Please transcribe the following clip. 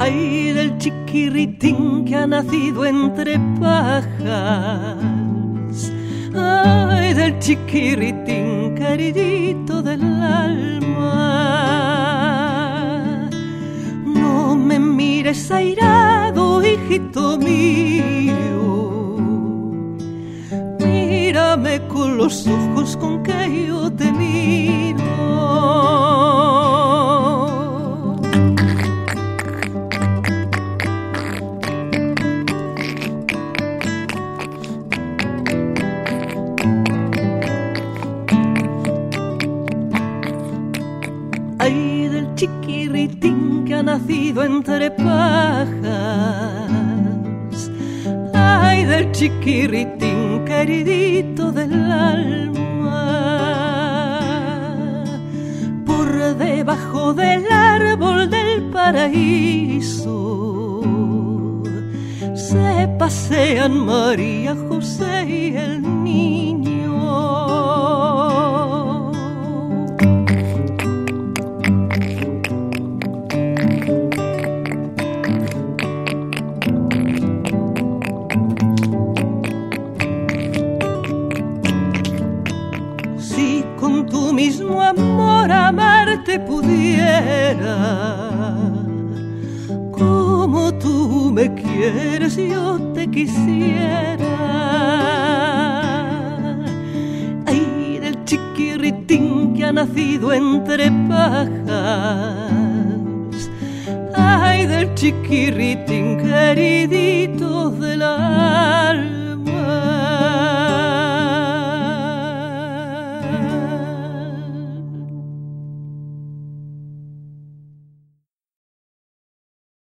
Ay, del chiquirritín que ha nacido entre pajas. Ay, del chiquirritín queridito del alma. No me mires airado, hijito mío. Mírame con los ojos con que yo te miro. Ay, del chiquirritín que ha nacido entre pajas. Ay, del chiquirritín queridito del alma. Por debajo del árbol del paraíso se pasean María, José y el niño. Mismo amor amarte pudiera, como tú me quieres yo te quisiera. Ay, del chiquirritín que ha nacido entre pajas. Ay, del chiquirritín queridito del alma.